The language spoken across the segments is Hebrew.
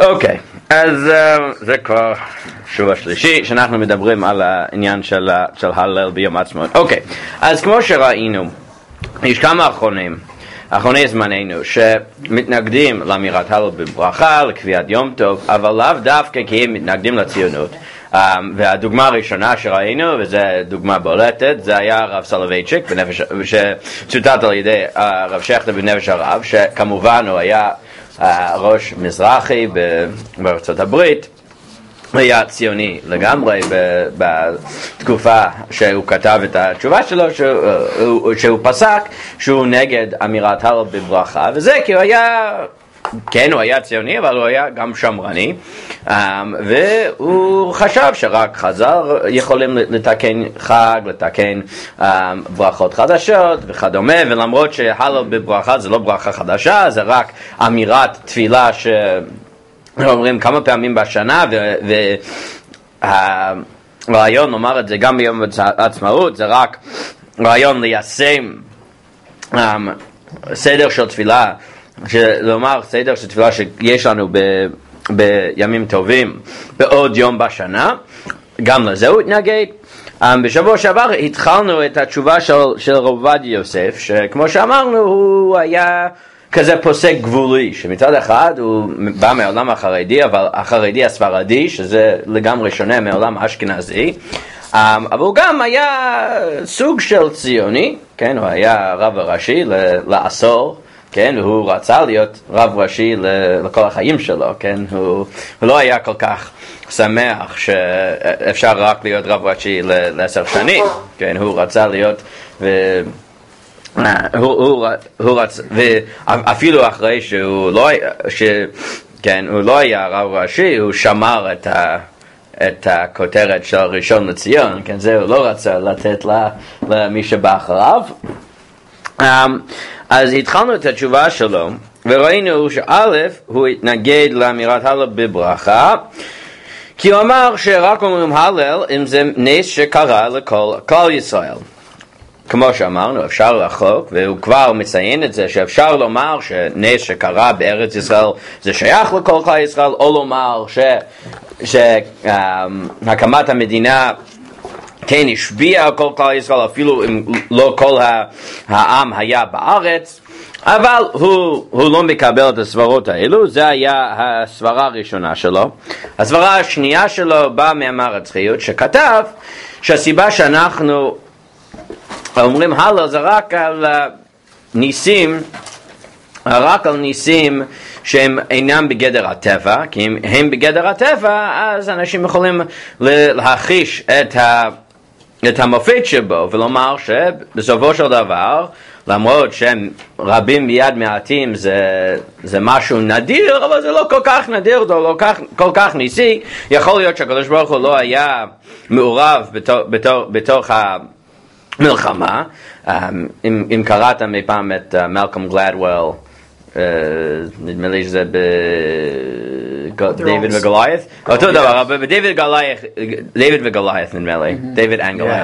אוקיי, אז זה כבר שוב השלישי שאנחנו מדברים על העניין של הלל ביום עצמאות. אוקיי, אז כמו שראינו, יש כמה אחרוני זמננו שמתנגדים לאמירת הלל בברכה, לקביעת יום טוב, אבל לאו דווקא כי הם מתנגדים לציונות. והדוגמה הראשונה שראינו, וזו דוגמה בולטת, זה היה הרב סולובייצ'יק, שצוטט על ידי הרב שכטר בנפש הרב, שכמובן הוא היה ראש מזרחי בארצות הברית, היה ציוני לגמרי בתקופה שהוא כתב את התשובה שלו, שהוא פסק שהוא נגד אמירת הלל בברכה, וזה כי הוא היה, כן, הוא היה ציוני, אבל הוא היה גם שמרני, והוא חשב שרק חז"ל יכולים לתקן חג, לתקן ברכות חדשות וכדומה, ולמרות שהלל בברכה זה לא ברכה חדשה, זה רק אמירת תפילה אומרים כמה פעמים בשנה, והרעיון לומר את זה גם ביום העצמאות, זה רק רעיון ליישם סדר של תפילה, לומר סדר של תפילה שיש לנו בימים טובים בעוד יום בשנה, גם לזה הוא התנגד. בשבוע שעבר התחלנו את התשובה של רב עובדיה יוסף, שכמו שאמרנו הוא היה כזה פוסק גבולי, שמצד אחד הוא בא מהעולם החרדי, אבל החרדי הספרדי, שזה לגמרי שונה מהעולם האשכנזי, אבל הוא גם היה סוג של ציוני, כן, הוא היה רב ראשי לעשור, כן, הוא רצה להיות רב ראשי לכל החיים שלו, כן, הוא לא היה כל כך שמח שאפשר רק להיות רב ראשי ל10 שנים, כן, הוא רצה להיות הוא רצה, ואפילו אחרי שהוא לא היה רב ראשי, הוא שמר את הכותרת של ראשון לציון, כן, זה הוא לא רצה לתת למי שבא אחריו. אז התחלנו את התשובה שלו, וראינו שא' הוא התנגד לאמירת הלל בברכה, כי הוא אמר שרק אומרים הלל אם זה נס שקרה לכל ישראל. כמו שאמרנו, אפשר לחוק, והוא כבר מציין את זה, שאפשר לומר שנס שקרה בארץ ישראל זה שייך לכל כלל ישראל, או לומר שהקמת המדינה כן השביע על כל כלל ישראל, אפילו אם לא כל העם היה בארץ, אבל הוא לא מקבל את הסברות האלו. זה היה הסברה הראשונה שלו. הסברה השנייה שלו באה מהמאמר חיות, שכתב שהסיבה שאנחנו אומרים הלל זה רק על ניסים, שהם אינם בגדר הטבע, כי אם הם בגדר הטבע, אז אנשים יכולים להחיש את המופת שבו, ולומר שבסופו של דבר, למרות שהם רבים מיד מעטים, זה משהו נדיר, אבל זה לא כל כך נדיר, זה לא כל כך ניסי. יכול להיות שהקדוש ברוך הוא לא היה מעורב בתוך מלחמה. אם קראת מפעם את מלקום גלדוול, נדמה לי שזה דיוויד וגוליית', אותו דבר, אבל דיוויד וגוליית' נדמה לי, דיוויד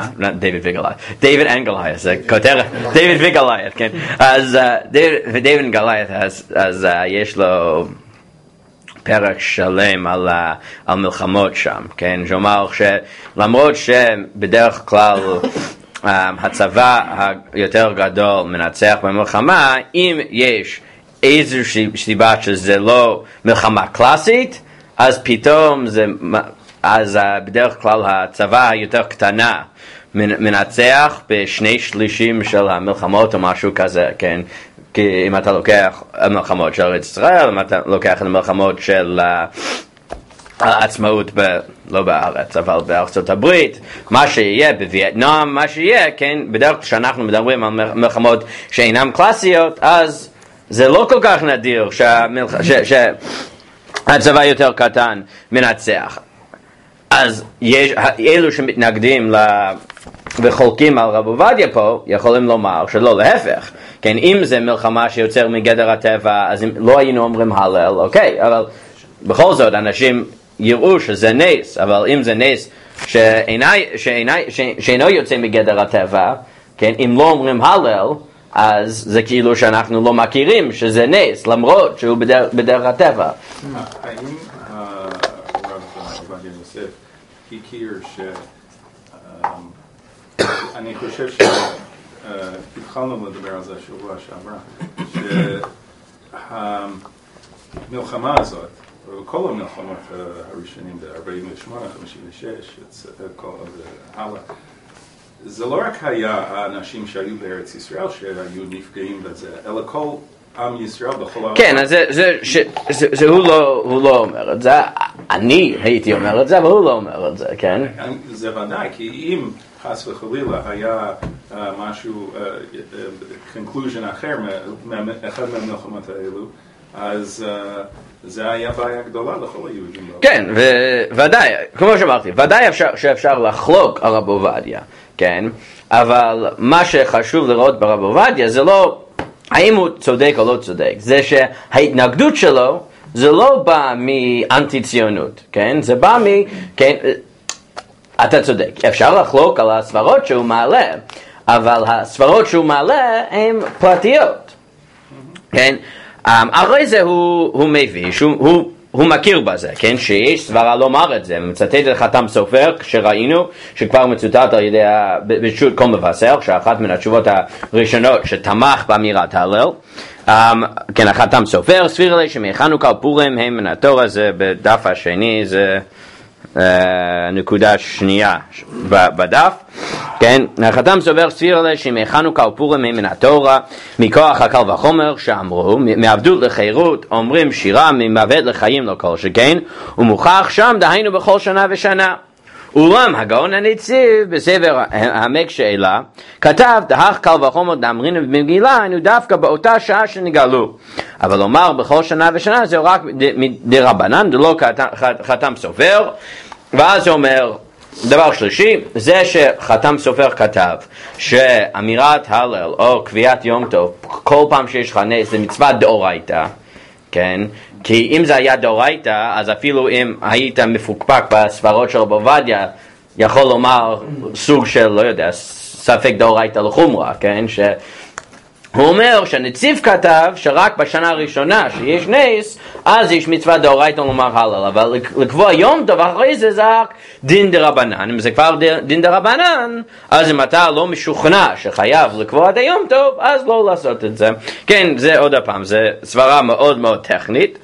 אנד גוליית', זה כותרת, דיוויד וגוליית', כן, אז דיוויד וגוליית', אז יש לו פרק שלם על מלחמות שם, כן, שאומר שלמרות שבדרך כלל הצבא היותר גדול מנצח במלחמה, אם יש איזושהי סיבה שזה לא מלחמה קלאסית, אז פתאום אז בדרך כלל הצבא היותר קטנה מנצח ב2/3 של המלחמות או משהו כזה, כן? כי אם אתה לוקח מלחמות של ארץ ישראל, אם אתה לוקח את המלחמות של העצמאות לא בארץ, אבל בארצות הברית, מה שיהיה בווייטנאם, מה שיהיה, כן, בדרך כלל כשאנחנו מדברים על מלחמות שאינם קלאסיות, אז זה לא כל כך נדיר שהצבא יותר קטן מנצח. אז אלו שמתנגדים וחולקים על רב עובדיה פה, יכולים לומר שלא, להפך. כן, אם זה מלחמה שיוצר מגדר הטבע, אז לא היינו אומרים הלל, אוקיי, אבל בכל זאת אנשים יראו שזה נס, אבל אם זה נס שאינו יוצא מגדר הטבע, כן, אם לא אומרים הלל, אז זה כאילו שאנחנו לא מכירים שזה נס, למרות שהוא בדרך הטבע. האם הרב עובדיה יוסף הכיר אני חושב שהתחלנו לדבר על זה שבוע שעברה, שהמלחמה הזאת, כל המלחמות הראשונים ב-48, 56, הלאה, זה לא רק היה האנשים שהיו בארץ ישראל שהיו נפגעים בזה, אלא כל עם ישראל בכל העולם. כן, אז הוא לא אומר את זה, אני הייתי אומר את זה, אבל הוא לא אומר את זה, כן? זה ודאי, כי אם חס וחלילה היה משהו, conclusion אחר מאחד מהמלחמות האלו, אז זה היה בעיה גדולה לכל היהודים. כן, וודאי, כמו שאמרתי, ודאי שאפשר לחלוק על רב עובדיה, כן? אבל מה שחשוב לראות ברב עובדיה זה לא האם הוא צודק או לא צודק, זה שההתנגדות שלו זה לא בא מאנטי ציונות, כן? זה בא כן, אתה צודק, אפשר לחלוק על הסברות שהוא מעלה, אבל הסברות שהוא מעלה הן פרטיות, כן? אחרי זה הוא מביא, הוא מכיר בזה, כן? שיש סברה לומר את זה, מצטט את חתם סופר, שראינו, שכבר מצוטט על ידי בשו"ת כל מבשר, שאחת מן התשובות הראשונות שתמך באמירת הלל, כן, החתם סופר, סביר לי שמחנוכה ופורים הם מן התורה, זה בדף השני, זה נקודה שנייה בדף, כן, החתם סובר סביר לי שמחנוכה ופורים הם מן התורה, מכוח הקל וחומר שאמרו, מעבדות לחירות, אומרים שירה, ממוות לחיים לא כל שכן, ומוכח שם דהיינו בכל שנה ושנה. אולם הגאון הנציב בספר העמק שאלה כתב דהך קל וחומר דאמרינו במגילה היינו דווקא באותה שעה שנגאלו, אבל לומר בכל שנה ושנה זה רק דרבנן דלא חתם סופר. ואז הוא אומר דבר שלישי, זה שחתם סופר כתב שאמירת הלל או קביעת יום טוב כל פעם שיש לך נס זה מצווה דאורייתא, כן? כי אם זה היה דאורייתא, אז אפילו אם היית מפוקפק בסברות של רב עובדיה, יכול לומר סוג של, לא יודע, ספק דאורייתא לחומרה, כן? הוא אומר שהנציב כתב שרק בשנה הראשונה שיש נס, אז יש מצווה דאורייתא לומר הלל, אבל לקבוע יום טוב אחרי זה זה רק דין דרבנן. אם זה כבר דין דרבנן, אז אם אתה לא משוכנע שחייב לקבוע את היום טוב, אז לא לעשות את זה. כן, זה עוד הפעם, זה סברה מאוד מאוד טכנית.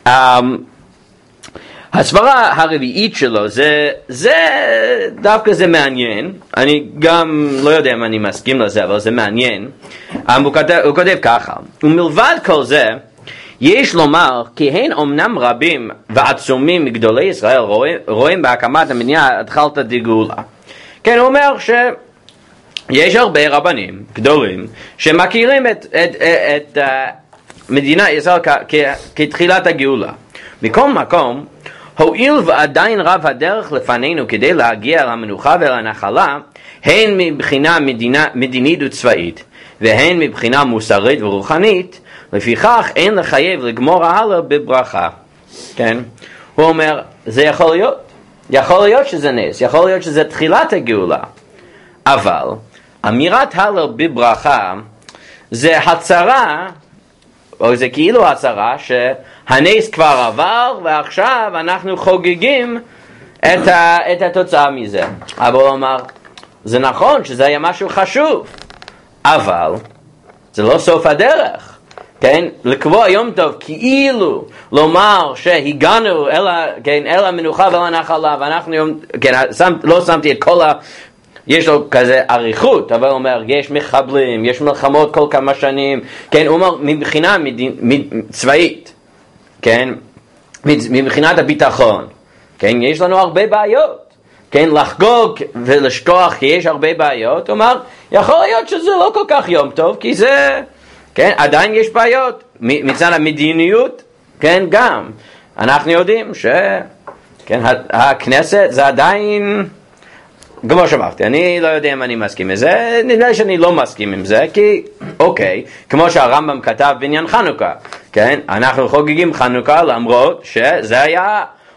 הסברה הרביעית שלו זה דווקא זה מעניין, אני גם לא יודע אם אני מסכים לזה, אבל זה מעניין. הוא כותב ככה, ומלבד כל זה יש לומר כי הן אומנם רבים ועצומים מגדולי ישראל רואים בהקמת המדינה התחלת דגאולה. כן, הוא אומר שיש הרבה רבנים גדולים שמכירים את מדינת ישראל כתחילת הגאולה. מכל מקום, הואיל ועדיין רב הדרך לפנינו כדי להגיע למנוחה ולנחלה, הן מבחינה מדינית וצבאית, והן מבחינה מוסרית ורוחנית, לפיכך אין לחייב לגמור ההלל בברכה. כן? הוא אומר, זה יכול להיות שזה נס, יכול להיות שזה תחילת הגאולה, אבל אמירת הלל בברכה זה הצהרה, או זה כאילו הצהרה שהנס כבר עבר ועכשיו אנחנו חוגגים את התוצאה מזה. אבל הוא אמר, זה נכון שזה היה משהו חשוב, אבל זה לא סוף הדרך. כן? לקבוע יום טוב כאילו לומר שהגענו אל המנוחה ואל הנחלה, ואנחנו יום, כן, לא שמתי את כל יש לו כזה עריכות, אבל הוא אומר, יש מחבלים, יש מלחמות כל כמה שנים, כן, הוא אומר, מבחינה צבאית, כן, מבחינת הביטחון, כן, יש לנו הרבה בעיות, כן, לחגוג ולשכוח כי יש הרבה בעיות, הוא אומר, יכול להיות שזה לא כל כך יום טוב, כי זה, כן, עדיין יש בעיות, מצד המדיניות, כן, גם, אנחנו יודעים כן, הכנסת זה עדיין, כמו שאמרתי, אני לא יודע אם אני מסכים עם זה, נראה לי שאני לא מסכים עם זה, כי אוקיי, כמו שהרמב"ם כתב בעניין חנוכה, כן, אנחנו חוגגים חנוכה למרות שזה היה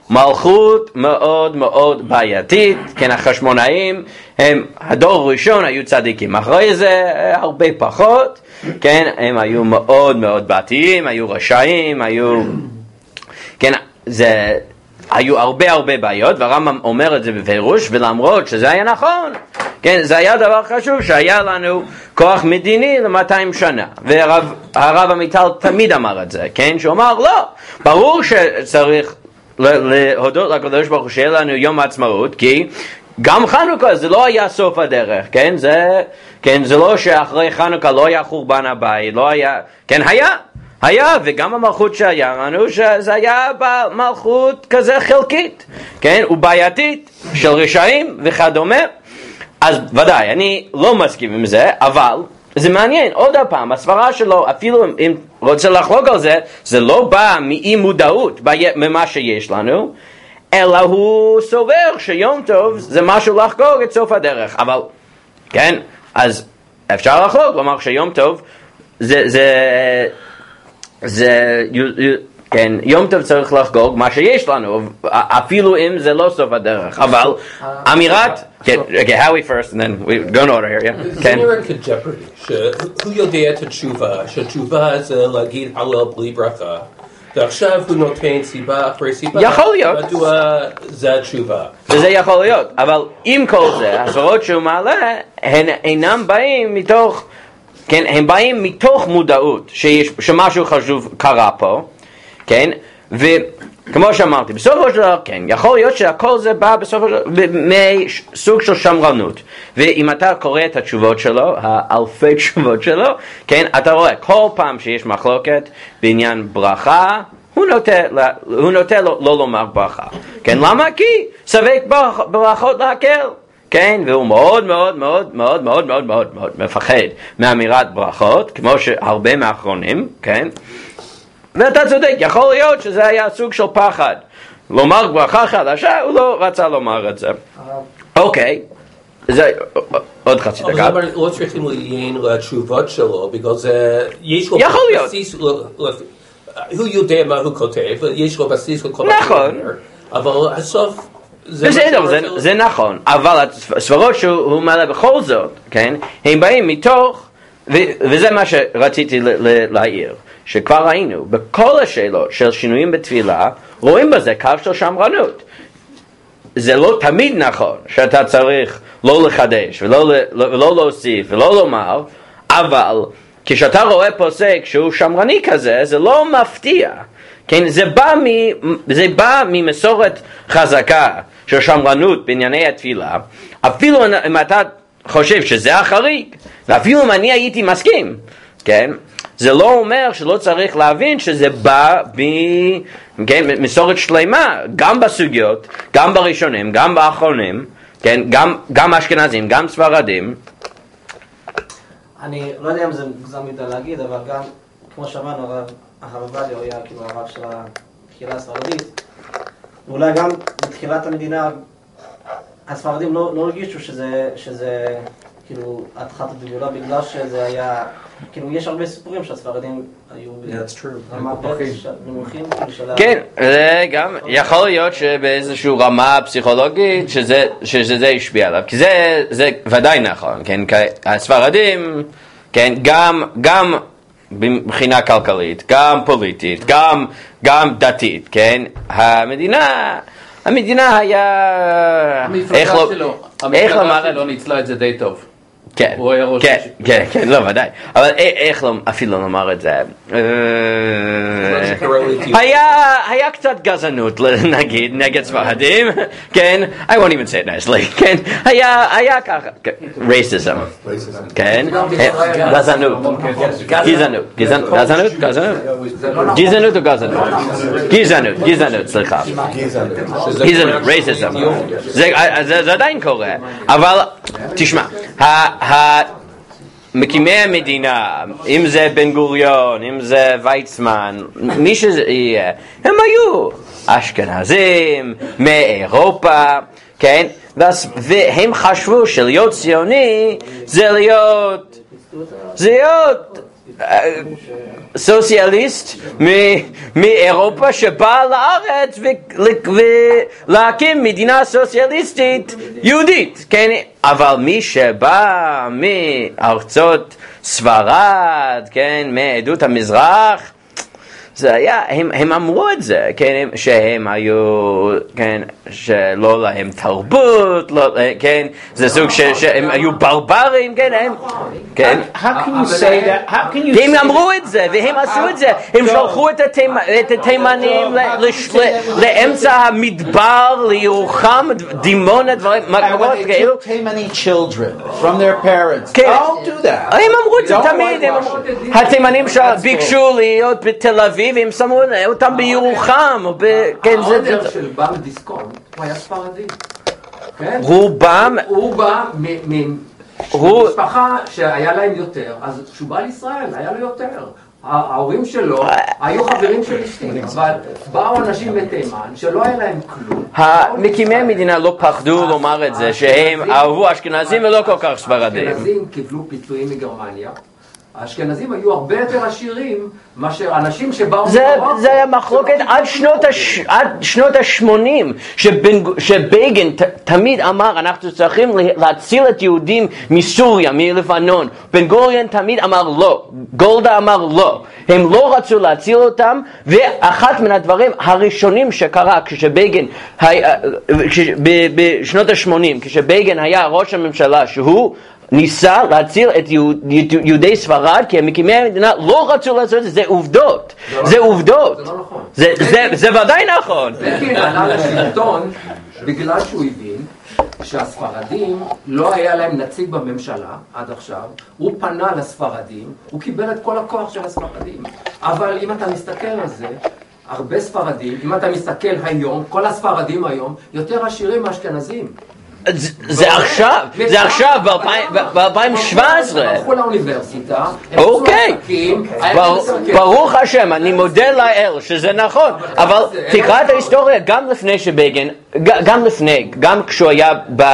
מלכות מאוד מאוד בעייתית, כן, החשמונאים הם הדור הראשון היו צדיקים, אחרי זה הרבה פחות, כן, הם היו מאוד מאוד בעתיים, היו רשעים, היו, כן, היו הרבה בעיות, והרמב"ם אומר את זה בפירוש, ולמרות שזה היה נכון, כן, זה היה דבר חשוב שהיה לנו כוח מדיני ל-200 שנה, והרב עמיטל תמיד אמר את זה, כן, שהוא אמר לא, ברור שצריך להודות לקדוש ברוך הוא שיהיה לנו יום העצמאות, כי גם חנוכה זה לא היה סוף הדרך, כן, זה לא שאחרי חנוכה לא היה חורבן הבית, לא היה, כן, היה, וגם המלכות שהיה לנו, שזה היה במלכות כזה חלקית, כן, ובעייתית של רשעים וכדומה, אז ודאי, אני לא מסכים עם זה, אבל זה מעניין, עוד הפעם, הסברה שלו, אפילו אם רוצה לחלוק על זה, זה לא בא מאי מודעות ממה שיש לנו, אלא הוא סובר שיום טוב זה משהו לחגוג את סוף הדרך, אבל, כן, אז אפשר לחלוק, לומר שיום טוב כן, יום טוב צריך לחגוג מה שיש לנו, אפילו אם זה לא סוף הדרך, אבל אמירת, Howie first and then we go in order here, yeah? זה נראה כג'פרדי, שהוא יודע את התשובה, שהתשובה זה להגיד הלל בלי ברכה, ועכשיו הוא נותן סיבה אחרי סיבה, יכול להיות. מדוע זה התשובה. וזה יכול להיות, אבל עם כל זה, הסברות שהוא מעלה, הן אינם באים מתוך, כן, הם באים מתוך מודעות שמשהו חשוב קרה פה, כן, וכמו שאמרתי, בסופו של דבר, כן, יכול להיות שהכל זה בא בסופו של דבר מסוג של שמרנות, ואם אתה קורא את התשובות שלו, האלפי תשובות שלו, כן, אתה רואה, כל פעם שיש מחלוקת בעניין ברכה, הוא נוטה לא לומר ברכה, כן, למה? כי ספק ברכות להקל, כן, והוא מאוד מאוד מאוד מאוד מאוד מאוד מאוד מאוד מפחד מאמירת ברכות, כמו שהרבה מהאחרונים, כן, ואתה צודק, יכול להיות שזה היה סוג של פחד לומר ברכה חדשה, הוא לא רצה לומר את זה. אוקיי, זה עוד חצי דקה. אבל לא צריכים לעיין לתשובות שלו, בגלל זה יש לו בסיס, הוא יודע מה הוא כותב, יש לו בסיס לכל נכון, אבל הסוף בסדר, זה נכון, אבל הסברות שהוא מעלה בכל זאת, כן, הם באים מתוך, וזה מה שרציתי להעיר, שכבר ראינו, בכל השאלות של שינויים בתפילה, רואים בזה קו של שמרנות. זה לא תמיד נכון שאתה צריך לא לחדש ולא להוסיף ולא לומר, אבל כשאתה רואה פוסק שהוא שמרני כזה, זה לא מפתיע. כן, זה בא ממסורת חזקה של שמרנות בענייני התפילה, אפילו אם אתה חושב שזה החריג, ואפילו אם אני הייתי מסכים, כן, זה לא אומר שלא צריך להבין שזה בא במסורת שלמה, גם בסוגיות, גם בראשונים, גם באחרונים, כן, גם אשכנזים, גם ספרדים. אני לא יודע אם זה מוגזם מדי להגיד, אבל גם, כמו שאמרנו, הרב עובדיה היה כאילו הרב של הקהילה הספרדית, ואולי גם בתחילת המדינה הספרדים לא הרגישו שזה כאילו התחלת הגאולה, בגלל שזה היה, כאילו יש הרבה סיפורים שהספרדים היו ברמה נמוכים. כן, זה גם יכול להיות שבאיזושהי רמה פסיכולוגית שזה השפיע עליו, כי זה ודאי נכון, כן, כי הספרדים, כן, גם מבחינה כלכלית, גם פוליטית, גם דתית, כן, המדינה היה, המפלגה שלו ניצלה את זה די טוב. כן, כן, לא, ודאי. אבל איך אפילו לומר את זה? היה קצת גזענות, נגיד, נגד ספרדים, כן, I won't even say it nicely, כן, היה ככה, racism, כן, גזענות או גזענות, סליחה, גזענות, racism, זה עדיין קורה, אבל תשמע, מקימי המדינה, אם זה בן גוריון, אם זה ויצמן, מי שזה יהיה, הם היו אשכנזים, מאירופה, כן? והם חשבו שלהיות ציוני זה להיות סוציאליסט מאירופה שבא לארץ ולהקים מדינה סוציאליסטית יהודית, כן? אבל מי שבא מארצות ספרד, כן? מעדות המזרח, זה היה, הם אמרו את זה, כן, שהם היו, כן, שלא להם תרבות, לא, כן, זה סוג שהם היו ברברים, כן, הם, כן. How can you say that? How can you? הם אמרו את זה, והם עשו את זה, הם שלחו את התימנים לאמצע המדבר, לירוחם, דימונה, דברים, מקומות כאלו. Taimani children from their parents. Don't do that. הם אמרו את זה תמיד, התימנים ביקשו להיות בתל אביב, והם שמו אותם בירוחם, העודר של בא מדיסקונט, הוא היה ספרדי. רובם... הוא בא ממשפחה שהיה להם יותר, אז כשהוא בא לישראל, היה לו יותר. ההורים שלו היו חברים של אשתי, אבל באו אנשים בתימן שלא היה להם כלום. מקימי המדינה לא פחדו לומר את זה, שהם אהבו אשכנזים ולא כל כך ספרדים. האשכנזים קיבלו פיצויים מגרמניה. האשכנזים היו הרבה יותר עשירים מאשר אנשים שבאו... זה היה מחלוקת עד שנות ה-80, שבגין תמיד אמר, אנחנו צריכים להציל את יהודים מסוריה, מלבנון. בן גוריון תמיד אמר לא, גולדה אמר לא. הם לא רצו להציל אותם, ואחת מן הדברים הראשונים שקרה כשבגין, בשנות ה-80, כשבגין היה ראש הממשלה, שהוא ניסה להציל את יהודי ספרד, כי מקימי המדינה לא רצו לעשות את זה, זה עובדות. זה עובדות. זה לא נכון. זה ודאי נכון. בגין עלה לשלטון בגלל שהוא הבין שהספרדים לא היה להם נציג בממשלה עד עכשיו, הוא פנה לספרדים, הוא קיבל את כל הכוח של הספרדים. אבל אם אתה מסתכל על זה, הרבה ספרדים, אם אתה מסתכל היום, כל הספרדים היום יותר עשירים מאשכנזים. זה עכשיו, ב-2017. הלכו לאוניברסיטה, אוקיי, ברוך השם, אני מודה לאל שזה נכון, אבל תקרא את ההיסטוריה גם לפני שבגין, גם כשהוא היה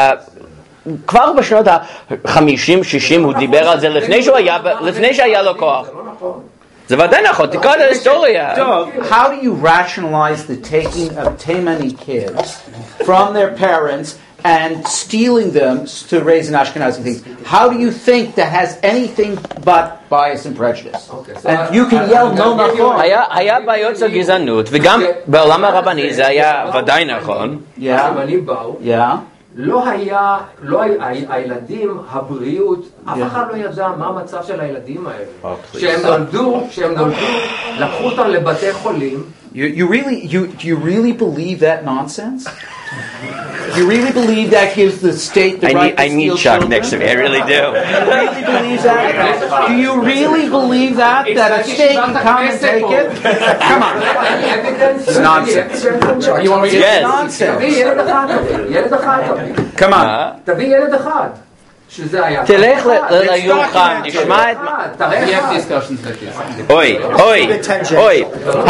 כבר בשנות ה-50-60 הוא דיבר על זה, לפני שהיה לו כוח. זה ודאי נכון, תקרא את ההיסטוריה. How do you rationalize the taking of Taimani kids from their parents and stealing them to raise an Ashkenazi thing? How do you think that has anything but bias and prejudice? And you can yell no נכון. היה בעיות של גזענות, וגם בעולם הרבני זה היה ודאי נכון. הגרמנים באו, לא היה, הילדים, הבריאות, אף אחד לא ידע מה המצב של הילדים האלה. שהם נולדו, לקחו אותם לבתי חולים. You really believe that nonsense? You really believe that gives the state the right to steal children? I need Chuck next to me, I really do. You really believe that? Do you really believe that a state can come and take it? Come on. It's nonsense. You want me to Yes. nonsense? תביא ילד אחד. Come on. תביא ילד אחד. שזה היה. תלך לירוחם, נשמע את... תראה אחד. אוי,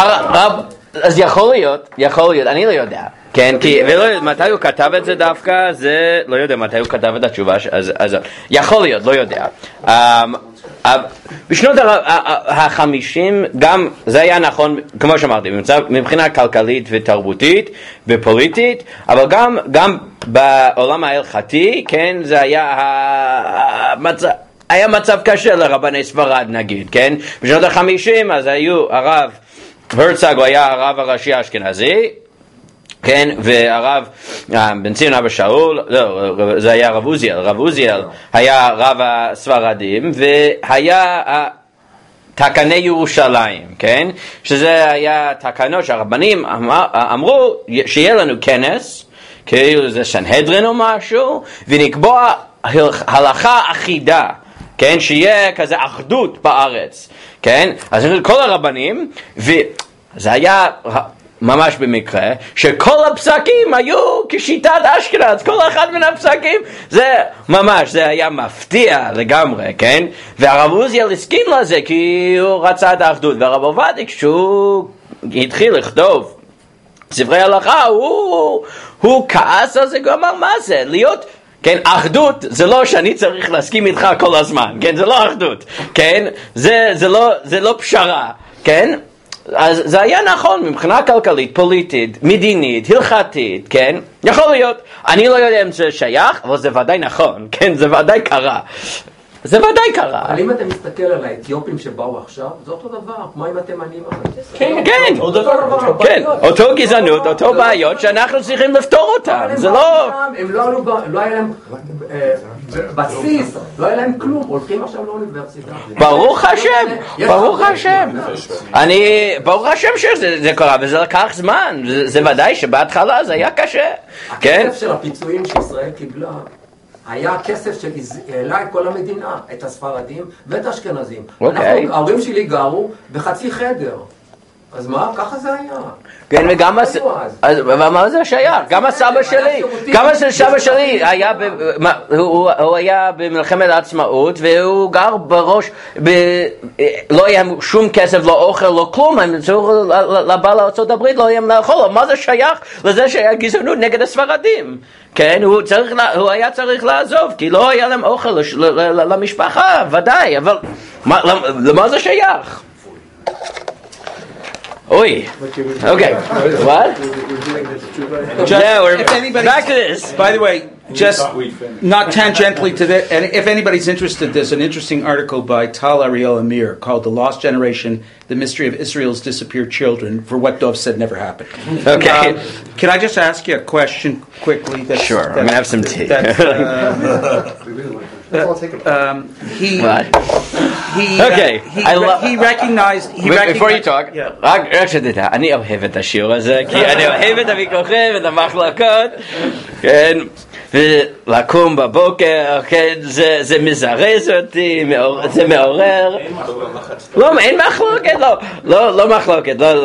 אז יכול להיות, אני לא יודע. כן, כי, ולא יודע, מתי הוא כתב את זה דווקא, זה, לא יודע מתי הוא כתב את התשובה, אז יכול להיות, לא יודע. בשנות ה-50 גם זה היה נכון, כמו שאמרתי, מבחינה כלכלית ותרבותית ופוליטית, אבל גם בעולם ההלכתי, כן, זה היה מצב קשה לרבני ספרד נגיד, כן? בשנות ה-50 אז הרב הרצוג הוא היה הרב הראשי האשכנזי, כן, והרב בן ציון אבא שאול, לא, זה היה רב עוזיאל היה רב הספרדים, והיה תקני ירושלים, כן, שזה היה תקנות שהרבנים אמרו שיהיה לנו כנס, כאילו זה סנהדרין או משהו, ונקבוע הלכה אחידה, כן, שיהיה כזה אחדות בארץ, כן, אז כל הרבנים, וזה היה ממש במקרה, שכל הפסקים היו כשיטת אשכנז, כל אחד מן הפסקים, זה ממש, זה היה מפתיע לגמרי, כן? והרב עוזיאל הסכים לזה, כי הוא רצה את האחדות, והרב עובדיה, כשהוא התחיל לכתוב ספרי הלכה, הוא כעס על זה, הוא אמר, מה זה? להיות כן, אחדות זה לא שאני צריך להסכים איתך כל הזמן, כן, זה לא אחדות, כן, זה לא פשרה, כן, אז זה היה נכון מבחינה כלכלית, פוליטית, מדינית, הלכתית, כן, יכול להיות, אני לא יודע אם זה שייך, אבל זה ודאי נכון, כן, זה ודאי קרה. זה ודאי קרה. אבל אם אתה מסתכל על האתיופים שבאו עכשיו, זה אותו דבר, כמו אם אתם עניים אחרי. כן, כן, אותו גזענות, אותו בעיות שאנחנו צריכים לפתור אותם, זה לא... הם לא היה להם בסיס, לא היה להם כלום, הולכים עכשיו לאוניברסיטה. ברוך השם, ברוך השם. ברוך השם שזה קרה, וזה לקח זמן, זה ודאי שבהתחלה זה היה קשה. הכסף של הפיצויים שישראל קיבלה, היה כסף שהעלה את כל המדינה, את הספרדים ואת האשכנזים. ההורים שלי גרו בחצי חדר. אז מה? ככה זה היה. כן, וגם מה זה שייך? גם הסבא שלי, הוא היה במלחמת העצמאות, והוא גר בראש, לא היה שום כסף, לא אוכל, לא כלום, לבא לארצות הברית לא היה לאכול, מה זה שייך לזה שהיה גזענות נגד הספרדים? כן, הוא היה צריך לעזוב, כי לא היה להם אוכל למשפחה, ודאי, אבל למה זה שייך? Oi. Okay. What? We're back to this. By the way, just not tangentially to that, and if anybody's interested, there's an interesting article by Tal Ariel Amir called "The Lost Generation: The Mystery of Israel's Disappeared Children," for what Dov said never happened. Okay. Can I just ask you a question quickly? Sure. I'm gonna have some tea. He recognized. Before you talk, רק שתדע, אני אוהב את השיעור הזה, כי אני אוהב את הוויכוחים, את המחלקות, כן, ולקום בבוקר, כן, זה מזרז אותי, זה מעורר. לא, אין מחלוקת, לא מחלוקת, לא.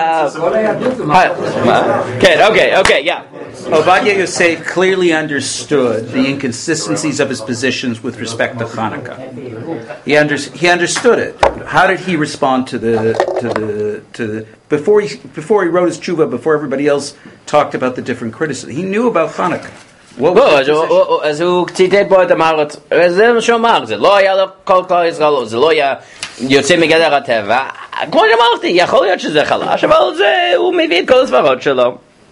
כן, okay, yeah. Ovadia Yosef clearly understood the inconsistencies of his positions with respect to Hanukkah. He understood it. How did he respond to the before he wrote his tshuva, before everybody else talked about the different criticism? He knew about Hanukkah. אז הוא ציטט בו את המארץ, זה מה שהוא אמר, זה לא היה לו כל כלל ישראל, זה לא היה יוצא מגדר הטבע, כמו שאמרתי, יכול להיות שזה חלש, אבל הוא מביא את כל הסברות שלו.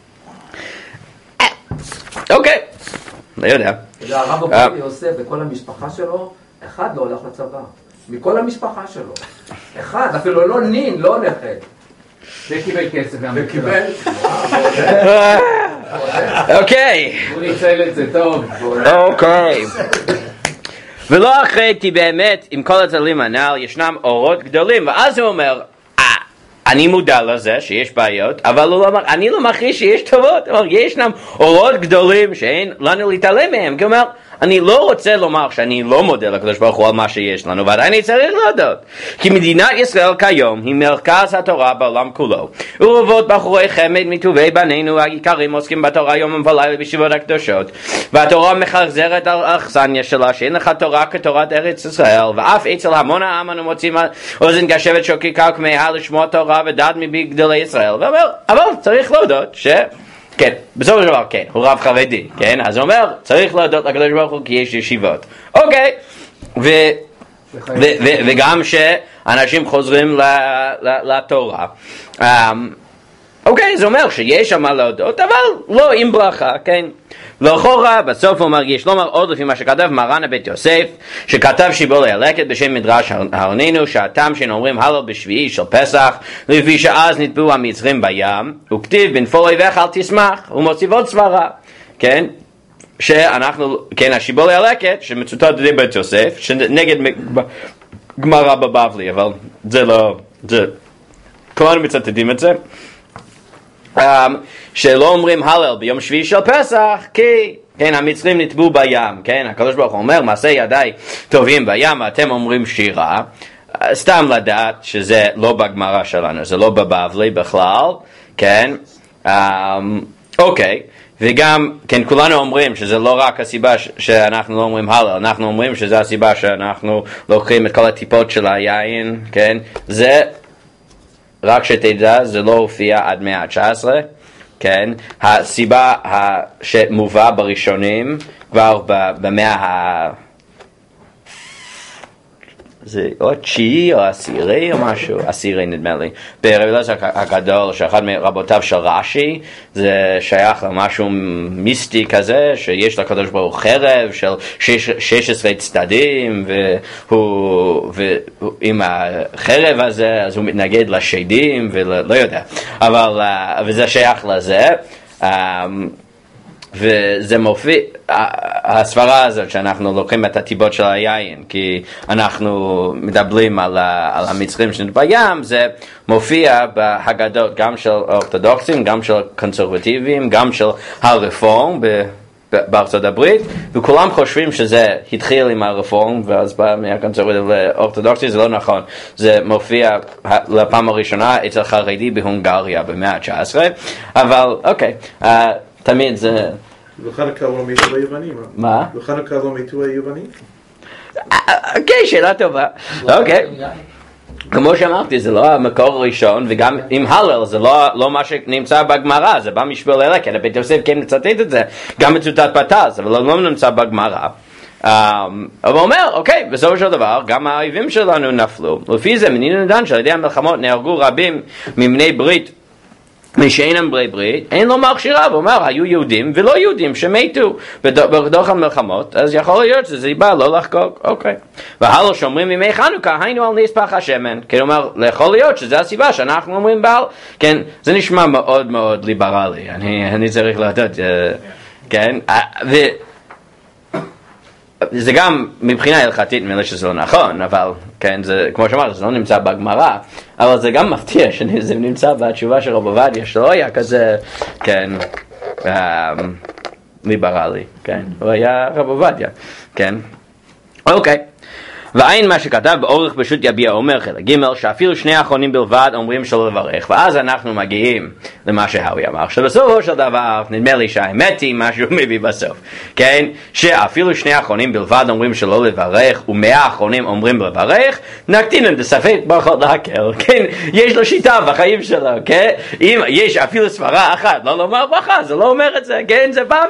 אוקיי, לא יודע. הרב עובדיה יוסף וכל המשפחה שלו, אחד לא הולך לצבא, מכל המשפחה שלו, אחד, אפילו לא נין, לא נכד. וקיבל כסף גם. וקיבל. אוקיי. הוא ניצל את זה טוב. אוקיי. ולא אחרי, כי באמת, עם כל הצללים הנ"ל, ישנם אורות גדולים, ואז הוא אומר, אני מודע לזה שיש בעיות, אבל אני לא מכריז שיש טובות, ישנם אורות גדולים שאין לנו להתעלם מהם, כלומר, אני לא רוצה לומר שאני לא מודה לקדוש ברוך הוא על מה שיש לנו, ועדיין אני צריך להודות. כי מדינת ישראל כיום היא מרכז התורה בעולם כולו. ורבבות בחורי חמד מטובי בנינו היקרים עוסקים בתורה יום ולילה בישיבות הקדושות. והתורה מחזרת על האכסניה שלה שאין לך תורה כתורת ארץ ישראל, ואף אצל המון העם אנו מוצאים אוזן קשבת שוקקה וכמהה לשמוע תורה ודעת מפי גדולי ישראל. ואומר, אבל צריך להודות כן, בסופו של דבר, כן, הוא רב חרדי, כן, אז הוא אומר, צריך להודות לקדוש ברוך הוא כי יש ישיבות. אוקיי, וגם שאנשים חוזרים לתורה. אוקיי, זה אומר שיש שם מה להודות, אבל לא עם ברכה, כן. לאחורה, בסוף הוא מרגיש, לא עוד לפי מה שכתב מרן הבית יוסף, שכתב שיבולי הלקט בשם מדרש הרנינו, שהטעם שאומרים הלל בשביעי של פסח, לפי שאז נטבעו המצרים בים, וכתיב בנפול אויביך אל תשמח, הוא מוסיף עוד סברה, כן? שאנחנו, כן, השיבולי הלקט, שמצוטט על ידי בית יוסף, שנגד גמרא בבבלי, אבל זה לא, כולנו מצטטים את זה. שלא אומרים הלל ביום שביעי של פסח, כי כן, המצרים נטבעו בים, כן, הקדוש ברוך הוא אומר, מעשה ידיי טובים בים, אתם אומרים שירה, סתם לדעת שזה לא בגמרא שלנו, זה לא בבבלי בכלל, כן, אוקיי, וגם, כן, כולנו אומרים שזה לא רק הסיבה שאנחנו לא אומרים הלל, אנחנו אומרים שזה הסיבה שאנחנו לוקחים את כל הטיפות של היין, כן, זה רק שתדע, זה לא הופיע עד מאה ה-19, כן? הסיבה שמובא בראשונים, כבר במאה זה או תשיעי או עשירי או משהו, עשירי נדמה לי, ברבי אליעזר הגדול, שאחד מרבותיו של רש"י, זה שייך למשהו מיסטי כזה, שיש לקדוש ברוך הוא חרב של 16 צדדים, ועם החרב הזה, אז הוא מתנגד לשדים, ולא יודע, אבל, וזה שייך לזה, וזה מופיע, הסברה הזאת שאנחנו לוקחים את הטיבות של היין, כי אנחנו מדברים על המצרים שלנו בים, זה מופיע בהגדות גם של אורתודוקסים, גם של קונסרבטיביים, גם של הרפורם בארצות הברית, וכולם חושבים שזה התחיל עם הרפורם, ואז בא מהקונסרבטיב לאורתודוקסי, זה לא נכון. זה מופיע לפעם הראשונה אצל חרדי בהונגריה במאה ה-19, אבל אוקיי, תמיד זה... בחנוכה לא מתו היוונים. מה? בחנוכה לא מתו היוונים? אוקיי, שאלה טובה. אוקיי. כמו שאמרתי, זה לא המקור הראשון, וגם עם הלל, זה לא מה שנמצא בגמרא, זה בא משביל הלקט, בית יוסף כן מצטט את זה, גם מצוטט פתז, אבל לא נמצא בגמרא. אבל הוא אומר, אוקיי, בסופו של דבר, גם האויבים שלנו נפלו. לפי זה, מנינו נדן שעל ידי המלחמות נהרגו רבים מבני ברית, משאינם בני ברית, אין לו מכשירה, הוא אומר, היו יהודים ולא יהודים שמתו בדוח המלחמות, אז יכול להיות שזה בא לא לחגוג, אוקיי. והלאה שאומרים ימי חנוכה, היינו על נס פח השמן, כן, הוא אומר, יכול להיות שזה הסיבה שאנחנו אומרים בעל, כן, זה נשמע מאוד מאוד ליברלי, אני צריך לדעת, כן, זה גם מבחינה הלכתית נראה שזה לא נכון, אבל כן, זה, כמו שאמרת, זה לא נמצא בגמרא, אבל זה גם מפתיע שזה נמצא בתשובה של רב עובדיה, שלא היה כזה, כן, ליברלי, כן, הוא היה רב עובדיה, כן, אוקיי. ואין מה שכתב באורך פשוט יביע אומר חלק ג' שאפילו שני האחרונים בלבד אומרים שלא לברך, ואז אנחנו מגיעים למה שהארי אמר, שבסופו של דבר נדמה לי שהאמת היא מה שהוא מביא בסוף, כן, שאפילו שני האחרונים בלבד אומרים שלא לברך ומאה האחרונים אומרים לברך, נקטין את הספק ברכות להקל, כן, יש לו שיטה בחיים שלו, כן, אם יש אפילו סברה אחת לא לומר ברכה, זה לא אומר את זה, כן, זה בא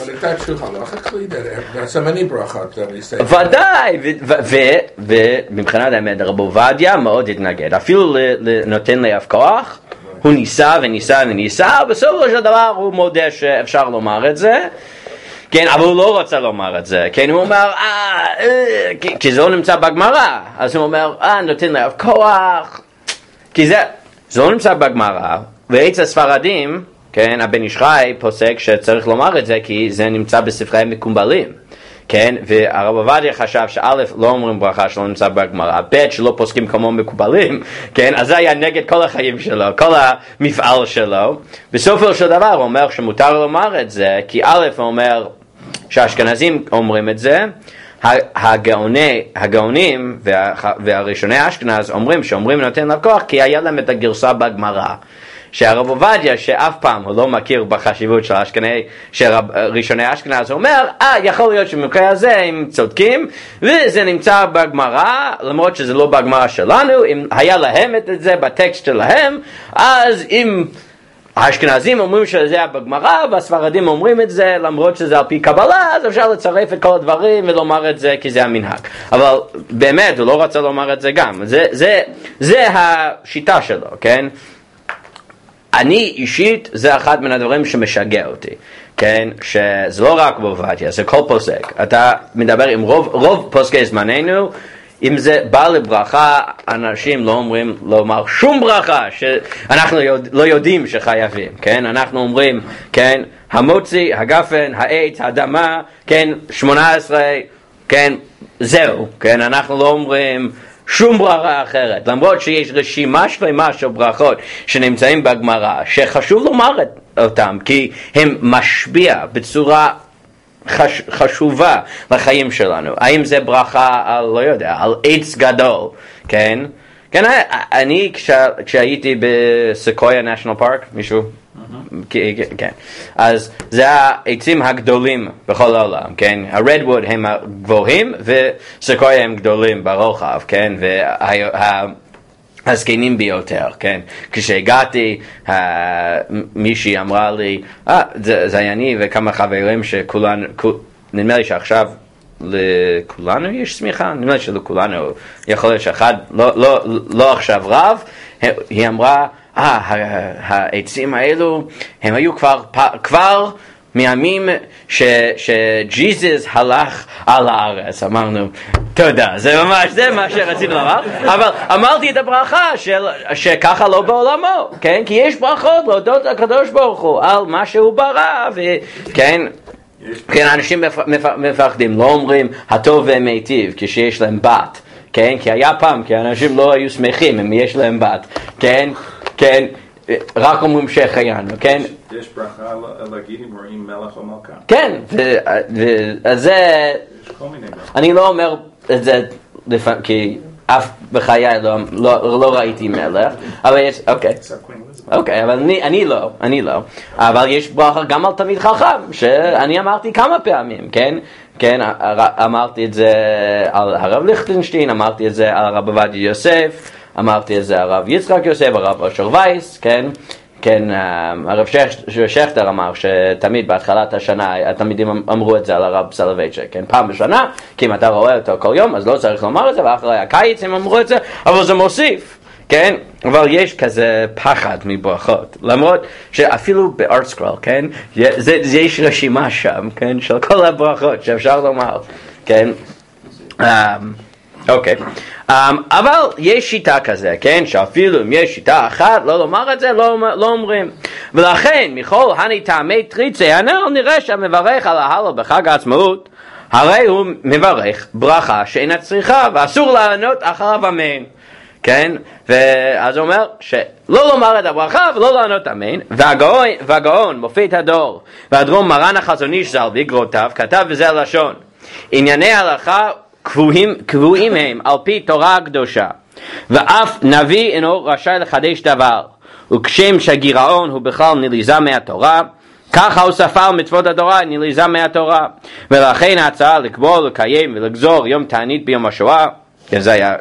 ודאי, ומבחינת האמת רב עובדיה מאוד התנגד, אפילו נותן ליו כוח, הוא ניסה וניסה וניסה, בסופו של דבר הוא מודה שאפשר לומר את זה, כן, אבל הוא לא רוצה לומר את זה, כן, הוא אומר, כי זה לא נמצא בגמרא, אז הוא אומר, נותן ליו כוח, כי זה לא נמצא בגמרא, ועץ הספרדים, כן, הבן איש חי פוסק שצריך לומר את זה, כי זה נמצא בספרי מקובלים, כן, והרב עובדיה חשב שא' לא אומרים ברכה שלא נמצא בגמרא, ב' שלא פוסקים כמו מקובלים, כן, אז זה היה נגד כל החיים שלו, כל המפעל שלו. בסופו של דבר הוא אומר שמותר לומר את זה, כי א' הוא אומר שהאשכנזים אומרים את זה, הגאונים והראשוני אשכנז אומרים שאומרים נותן לקוח כי היה להם את הגרסה בגמרא. שהרב עובדיה שאף פעם הוא לא מכיר בחשיבות של ראשוני אשכנז, הוא אומר, יכול להיות שבמקרה הזה הם צודקים, וזה נמצא בגמרא, למרות שזה לא בגמרא שלנו, אם היה להם את זה בטקסט שלהם, אז אם האשכנזים אומרים שזה היה בגמרא, והספרדים אומרים את זה, למרות שזה על פי קבלה, אז אפשר לצרף את כל הדברים ולומר את זה כי זה המנהג. אבל באמת הוא לא רצה לומר את זה גם, זה השיטה שלו, כן? אני אישית, זה אחד מן הדברים שמשגע אותי, כן, שזה לא רק בעובדיה, זה כל פוסק, אתה מדבר עם רוב פוסקי זמננו, אם זה בא לברכה, אנשים לא אומרים לומר שום ברכה, שאנחנו לא יודעים שחייבים, כן, אנחנו אומרים, כן, המוציא, הגפן, העץ, האדמה, כן, 18, כן, זהו, כן, אנחנו לא אומרים שום ברכה אחרת, למרות שיש רשימה שלמה של ברכות שנמצאים בגמרא, שחשוב לומר אותם, כי הם משפיע בצורה חשובה לחיים שלנו. האם זה ברכה על, לא יודע, על עץ גדול, כן? כן, אני כשהייתי בסקויה נשיונל פארק, מישהו? כן. אז זה העצים הגדולים בכל העולם, כן? הרדווד הם הגבוהים וסקויה הם גדולים ברוחב, כן? והזקנים ביותר, כן? כשהגעתי, מישהי אמרה לי, זה אני וכמה חברים שכולן, נדמה לי שעכשיו לכולנו יש סמיכה, נדמה לי שלכולנו, יכול להיות שאחד, לא עכשיו רב, היא אמרה, העצים האלו, הם היו כבר מימים שג'יזוס הלך על הארץ. אמרנו, תודה, זה מה שרצינו לומר, אבל אמרתי את הברכה שככה לא בעולמו, כן? כי יש ברכות להודות לקדוש ברוך הוא על מה שהוא ברא, וכן, כן, אנשים מפחדים, לא אומרים הטוב והמיטיב כשיש להם בת, כן? כי היה פעם, כי אנשים לא היו שמחים אם יש להם בת, כן? כן, רק אומרים שהחיינו, כן? יש ברכה להגיד אם רואים מלך או מלכה. כן, אז זה, אני לא אומר את זה כי אף בחיי לא ראיתי מלך, אבל יש, אוקיי, אבל אני לא, אבל יש ברכה גם על תלמיד חכם, שאני אמרתי כמה פעמים, כן? כן, אמרתי את זה על הרב ליכטנשטיין, אמרתי את זה על הרב עובדיה יוסף, אמרתי את זה הרב יצחק יוסף, הרב אשר וייס, כן? כן, הרב שכטר אמר שתמיד בהתחלת השנה התלמידים אמרו את זה על הרב סולובייצ'יק, כן? פעם בשנה, כי אם אתה רואה אותו כל יום אז לא צריך לומר את זה, ואחרי הקיץ הם אמרו את זה, אבל זה מוסיף, כן? אבל יש כזה פחד מברכות, למרות שאפילו בארטסקרול, כן? יש רשימה שם, כן? של כל הברכות שאפשר לומר, כן? אוקיי, אבל יש שיטה כזה, כן? שאפילו אם יש שיטה אחת לא לומר את זה, לא אומרים. ולכן מכל הני טעמי תריצי הנ"ל נראה שהמברך על ההלל בחג העצמאות, הרי הוא מברך ברכה שאינה צריכה ואסור לענות אחריו אמן, כן? ואז הוא אומר שלא לומר את הברכה ולא לענות אמן. והגאון מופת הדור והדרום מרן החזון איש ז"ל באגרותיו כתב בזה הלשון: ענייני הלכה קבועים הם על פי תורה הקדושה, ואף נביא אינו רשאי לחדש דבר, וכשם שהגירעון הוא בכלל נליזה מהתורה, ככה הוספה על מצוות התורה נליזה מהתורה. ולכן ההצעה לקבוע, לקיים ולגזור יום תענית ביום השואה, זה היה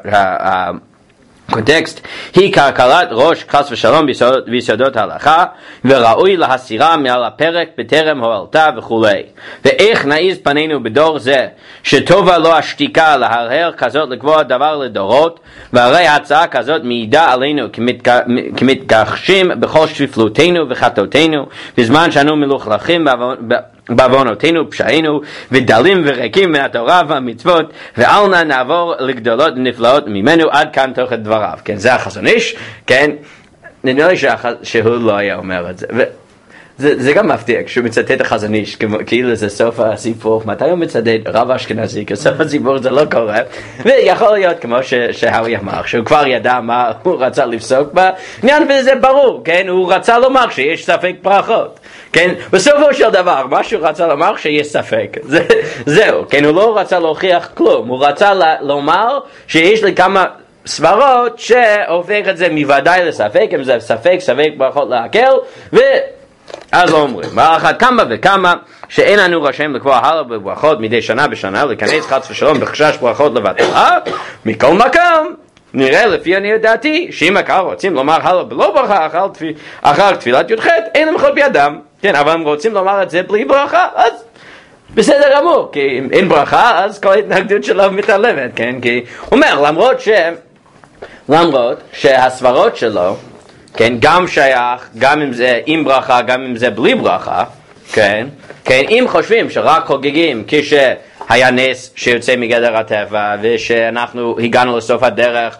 הקונטקסט, היא כלכלת ראש חס ושלום ביסודות ההלכה, וראוי להסירה מעל הפרק בטרם הועלתה וכו'. ואיך נעיז פנינו בדור זה שטובה לו השתיקה להרהר כזאת לקבוע דבר לדורות, והרי ההצעה כזאת מעידה עלינו כמתכחשים בכל שפלותנו וחטאותינו, בזמן שאנו מלוכלכים בעוונותינו ופשענו ודלים וריקים מהתורה והמצוות, ואל נא נעבור לגדולות ונפלאות ממנו. עד כאן תוכן דבריו. כן, זה החזון איש, כן? נדמה לי שהוא לא היה אומר את זה. זה גם מפתיע כשהוא מצטט החזון איש, כאילו זה סוף הסיפור. מתי הוא מצטט רב אשכנזי? כי סוף הסיפור זה לא קורה. ויכול להיות כמו שהארי אמר, שהוא כבר ידע מה הוא רצה לפסוק בעניין, וזה ברור, כן? הוא רצה לומר שיש ספק ברכות. כן, בסופו של דבר, מה שהוא רצה לומר שיש ספק, זהו, כן, הוא לא רצה להוכיח כלום, הוא רצה לומר שיש לי כמה סברות שהופך את זה מוודאי לספק, אם זה ספק ברכות להקל, ואז לא אומרים. ואחת כמה וכמה שאין לנו רשאים לקבוע הלאה בברכות מדי שנה בשנה, לכנס חס ושלום בחשש ברכות לבטלה, מכל מקום, נראה לפי אני דעתי, שאם הקהל רוצים לומר הלאה בלא ברכה אחר תפילת י"ח, אין להם יכול בידם. כן, אבל הם רוצים לומר את זה בלי ברכה, אז בסדר גמור, כי אם אין ברכה, אז כל ההתנגדות שלו מתעלמת, כן? כי הוא אומר, למרות שהסברות שלו, כן, גם שייך, גם אם זה עם ברכה, גם אם זה בלי ברכה, כן? כן, אם חושבים שרק חוגגים כשהיה נס שיוצא מגדר הטבע, ושאנחנו הגענו לסוף הדרך,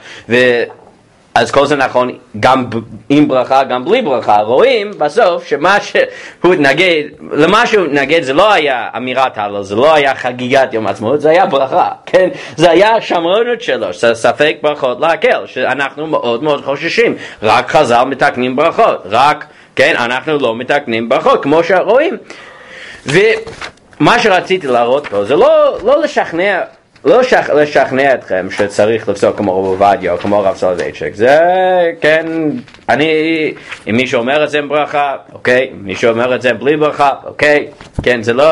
אז כל זה נכון, גם עם ברכה, גם בלי ברכה. רואים בסוף שמה שהוא התנגד, למה שהוא התנגד זה לא היה אמירת הלל, זה לא היה חגיגת יום העצמאות, זה היה ברכה, כן? זה היה שמרנות שלו, ספק ברכות להקל, שאנחנו מאוד מאוד חוששים, רק חז"ל מתקנים ברכות, רק, כן, אנחנו לא מתקנים ברכות, כמו שרואים. ומה שרציתי להראות פה, זה לא לשכנע אתכם שצריך לפסוק כמו רב עובדיה או כמו רב סולובייצ'יק. זה, כן, אם מישהו אומר את זה עם ברכה, אוקיי, אם מישהו אומר את זה בלי ברכה, אוקיי, כן, זה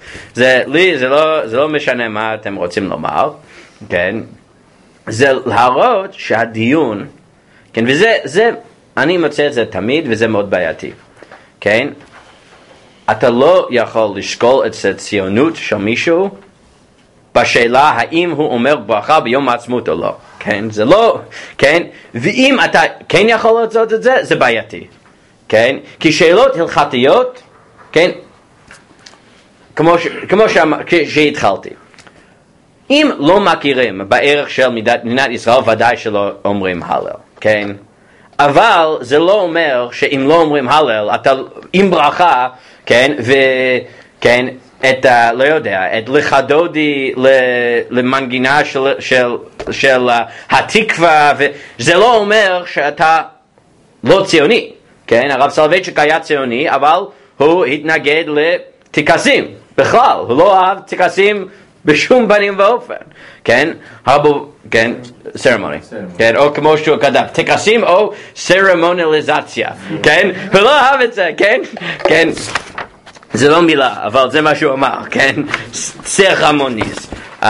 לא משנה מה אתם רוצים לומר, כן, זה להראות שהדיון, כן, וזה, אני מוצא את זה תמיד וזה מאוד בעייתי, כן, אתה לא יכול לשקול את הציונות של מישהו בשאלה האם הוא אומר ברכה ביום העצמאות או לא. כן, זה לא, כן, ואם אתה כן יכול לעשות את זה, זה בעייתי. כן, כי שאלות הלכתיות, כן, כמו שהתחלתי. אם לא מכירים בערך של מדינת ישראל, ודאי שלא אומרים הלל, כן? אבל זה לא אומר שאם לא אומרים הלל, אתה עם ברכה, כן, וכן, לא יודע, את לחדודי למנגינה של התקווה, וזה לא אומר שאתה לא ציוני, כן? הרב סולובייצ'יק היה ציוני, אבל הוא התנגד לטקסים, בכלל, הוא לא אהב טקסים בשום פנים ואופן, כן? כן, סרמוני, כן, או כמו שהוא כתב, טקסים או סרמונליזציה, כן? הוא לא אהב את זה, כן? כן, זה לא מילה, אבל זה מה שהוא אמר, כן? סרמוניס.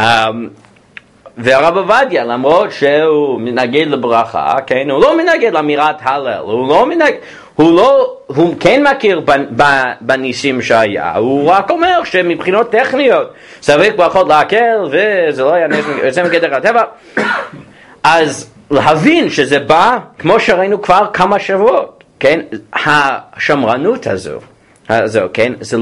והרב עובדיה, למרות שהוא מנגד לברכה, כן? הוא לא מנגד לאמירת הלל, הוא כן מכיר בניסים שהיה, הוא רק אומר שמבחינות טכניות צריך ברכות להקל וזה לא היה נס מגדר הטבע. אז להבין שזה בא, כמו שראינו כבר כמה שבועות, כן? השמרנות הזו, כן? זה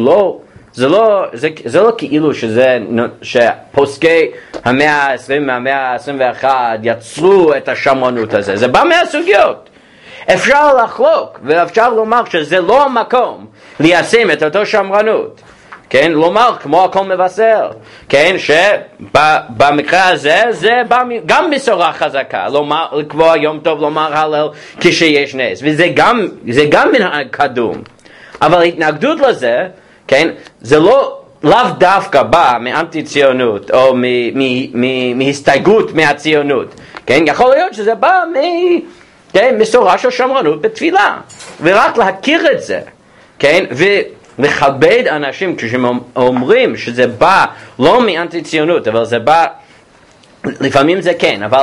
לא כאילו שפוסקי המאה ה-20 והמאה ה-21 יצרו את השמרנות הזה, זה בא מהסוגיות. אפשר לחלוק ואפשר לומר שזה לא המקום ליישם את אותו שמרנות, כן? לומר כמו הכל מבשר, כן? שבמקרה הזה זה בא גם בשורה חזקה, לקבוע יום טוב, לומר הלל כשיש נס, וזה גם מנהג קדום. אבל התנגדות לזה, כן? זה לאו דווקא בא מאנטי ציונות או מהסתייגות מהציונות, כן? יכול להיות שזה בא כן, מסורה של שמרנות בתפילה, ורק להכיר את זה, כן, ולכבד אנשים כשהם אומרים שזה בא לא מאנטי ציונות, אבל זה בא, לפעמים זה כן, אבל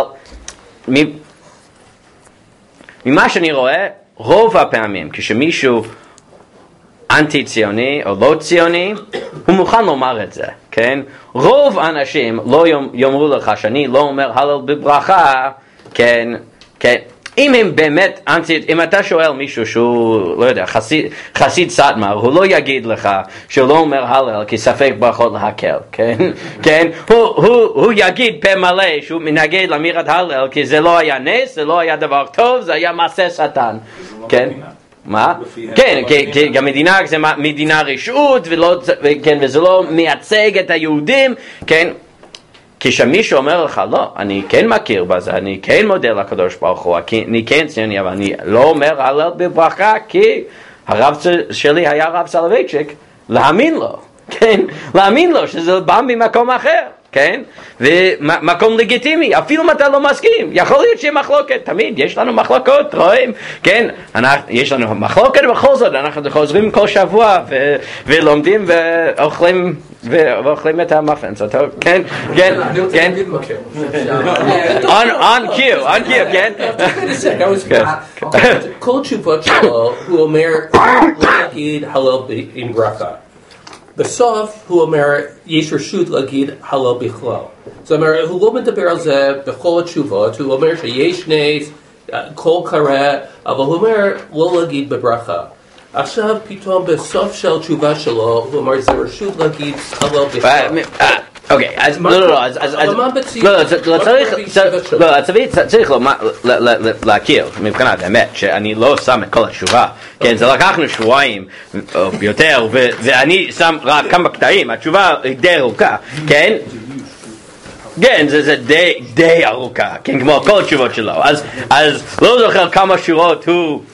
ממה שאני רואה, רוב הפעמים כשמישהו אנטי ציוני או לא ציוני, הוא מוכן לומר את זה, כן? רוב האנשים לא יאמרו לך שאני לא אומר הלל בברכה, כן, כן, אם הם באמת אנטי, אם אתה שואל מישהו שהוא, לא יודע, חסיד סאטמר, הוא לא יגיד לך שהוא לא אומר הלל כי ספק ברכות להקל, כן? כן? הוא יגיד פה מלא שהוא מנגד לאמירת הלל כי זה לא היה נס, זה לא היה דבר טוב, זה היה מעשה שטן, כן? מה? כן, כי המדינה זה מדינה רשעות, וזה לא מייצג את היהודים, כן? כשמישהו אומר לך, לא, אני כן מכיר בזה, אני כן מודה לקדוש ברוך הוא, אני כן ציוני, אבל אני לא אומר הלל בברכה, כי הרב שלי היה רב סולובייצ'יק, להאמין לו, כן? להאמין לו שזה בא ממקום אחר, כן? ומקום לגיטימי, אפילו אם אתה לא מסכים, יכול להיות שיהיה מחלוקת, תמיד יש לנו מחלוקות, רואים? כן? יש לנו מחלוקת בכל זאת, אנחנו חוזרים כל שבוע ולומדים ואוכלים את המאפינס, כן? כן? כן? on cue, כן? כל תשובות שלו, הוא אומר, לא להגיד הלל עם ברכה. בסוף הוא אומר, יש רשות להגיד הלל בכלל. זאת אומרת, הוא לא מדבר על זה בכל התשובות, הוא אומר שיש נס, כל קרה, אבל הוא אומר לא להגיד בברכה. עכשיו פתאום בסוף של תשובה שלו, הוא אומר, זה רשות להגיד הלל בכלל. אוקיי, אז צריך להכיר מבחינת האמת שאני לא שם את כל התשובה, כן, זה לקחנו שבועיים או יותר ואני שם רק כמה קטעים, התשובה היא די ארוכה, כן, כן, זה די ארוכה, כן, כמו כל התשובות שלו, אז לא זוכר כמה שורות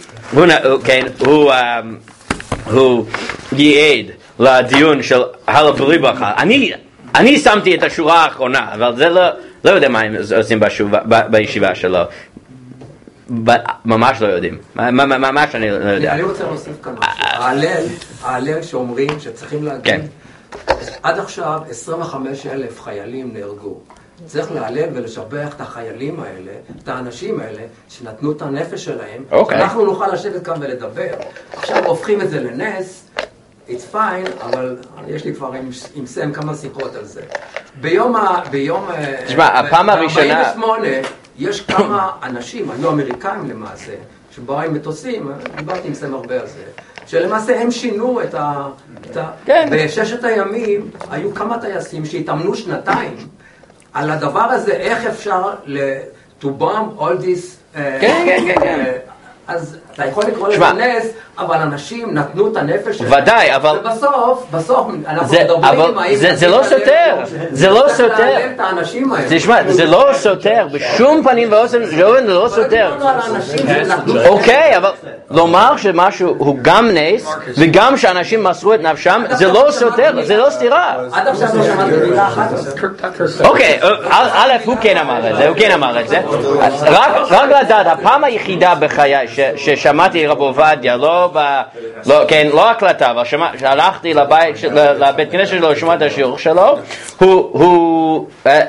הוא ייעד לדיון של הלל בלי ברכה. אני שמתי את השורה האחרונה, אבל זה לא יודע מה הם עושים בישיבה שלו. ממש לא יודעים. ממש אני לא יודע. אני רוצה להוסיף כאן משהו. ההלל שאומרים שצריכים להגיד, עד עכשיו 25,000 חיילים נהרגו. צריך להלל ולשבח את החיילים האלה, את האנשים האלה, שנתנו את הנפש שלהם. אנחנו נוכל לשבת כאן ולדבר. עכשיו הופכים את זה לנס, it's fine, אבל יש לי כבר עם סם כמה שיחות על זה. ביום תשמע, הפעם הראשונה... ב-48 יש כמה אנשים, היו אמריקאים למעשה, שבאו עם מטוסים, דיברתי עם סם הרבה על זה, שלמעשה הם שינו את כן. בששת הימים היו כמה טייסים שהתאמנו שנתיים על הדבר הזה, איך אפשר to bomb all this... כן. אז אתה יכול לקרוא לזה נס, אבל אנשים נתנו את הנפש שלהם. ודאי, אבל... ובסוף אנחנו מדברים... זה לא סותר. זה לא סותר. תשמע, זה לא סותר. בשום פנים ואופן זה לא סותר. אוקיי, אבל לומר שמשהו הוא גם נס, וגם שאנשים מסרו את נפשם, זה לא סותר, זה לא סתירה. עד עכשיו לא שמעתי מילה אחת. אוקיי, א', הוא כן אמר את זה. רק לדעת, הפעם היחידה בחיי ששמעתי רב עובדיה, לא הקלטה, אבל שהלכתי לבית כנסת שלו לשמוע את השיעור שלו, הוא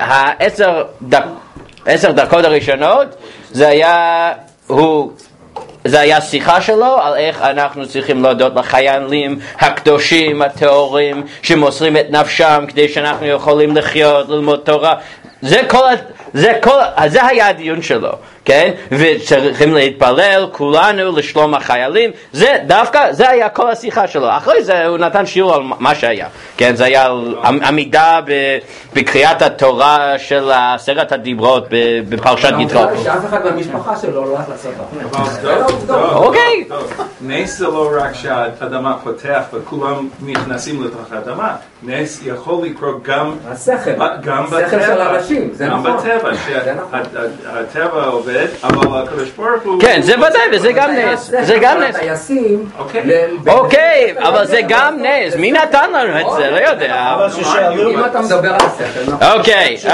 10 דקות הראשונות, זה היה שיחה שלו על איך אנחנו צריכים להודות לחיילים הקדושים, הטהורים, שמוסרים את נפשם כדי שאנחנו יכולים לחיות, ללמוד תורה. זה היה הדיון שלו, כן? וצריכים להתפלל כולנו לשלום החיילים. זה היה כל השיחה שלו. אחרי זה הוא נתן שיעור על מה שהיה, כן? זה היה על עמידה בקריאת התורה של 10 הדיברות בפרשת יתרו. שאף אחד במשפחה שלו לא הלך לעשות. אוקיי. נס זה לא רק שהאדמה פותח וכולם נכנסים לתוך האדמה. נס יכול לקרות גם בטבע. גם בטבע, שהטבע עובד, אבל הקדוש ברוך הוא... כן, זה ודאי, וזה גם נס. זה גם נס. אוקיי, אבל זה גם נס. מי נתן לנו את זה? לא יודע. אם אתה מדבר על השכל. אוקיי.